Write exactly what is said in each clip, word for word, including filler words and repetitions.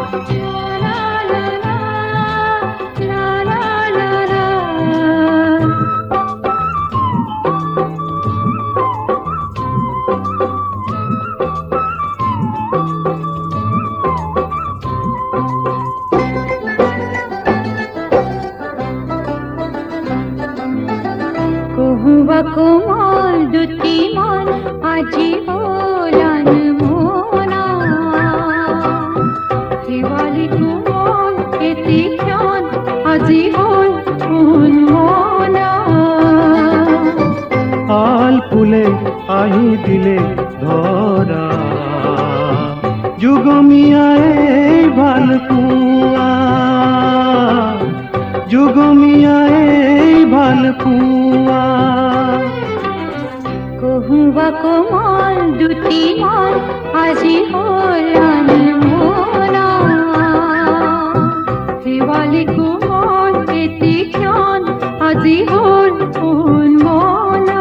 কহুবা কোমল দুটি মন আজি হলান মোনা শিৱালী কোমল এটি ক্ষণ আজি হল মোন মোনা আল ফুলে আহি দিলে ধরা যুগমিয়াই ভাল পুয়া যুগমিয়াই ভাল পুয়া কহুবা কোমল দুটি মন আজি হলান মোনা শিৱালী কোমল এটি ক্ষণ আজি হল মোন মোনা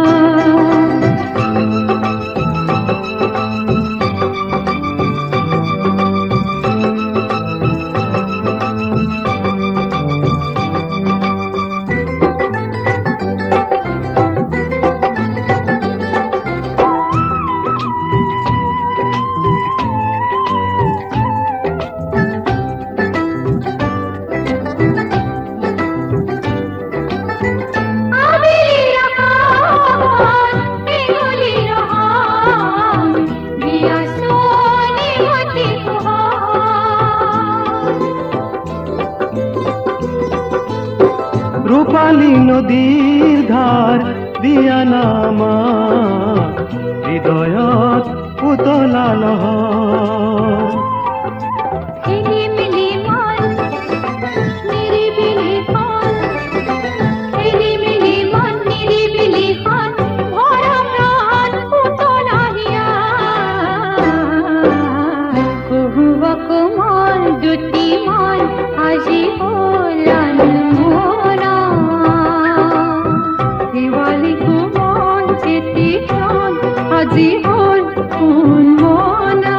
রূপালী নদীর ধার দিয়া নামা হৃদয়ত পুতলা লহৰ হিলিমিলি মন নিৰিবিলি খন হিলিমিলি মন নিৰিবিলি খন ভৰা প্ৰাণ পুতলা হিয়া কহুবা কোমল দুটি মন আজি হলান মোনা শিৱালী কোমল এটি ক্ষণ আজি হল মোন মোনা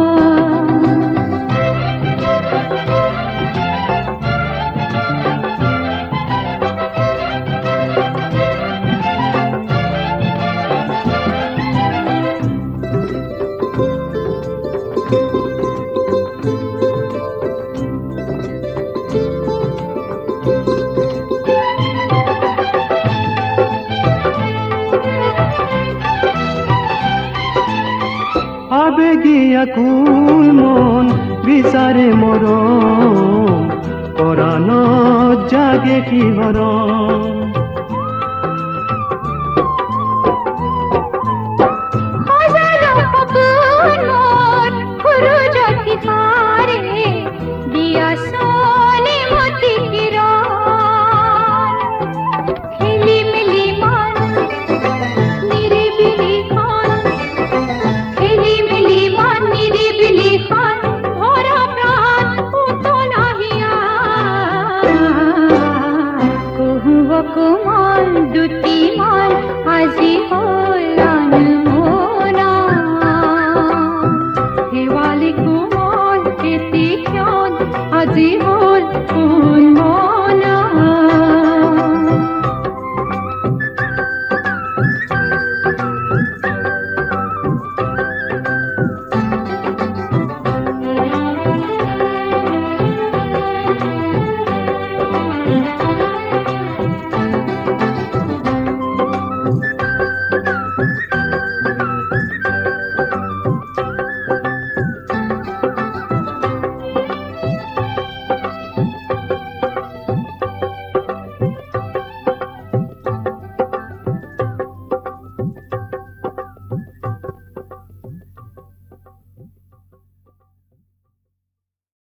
আবেগিয়া কুল মন বিচাৰে মৰম পৰাণত জাগে কি হৰম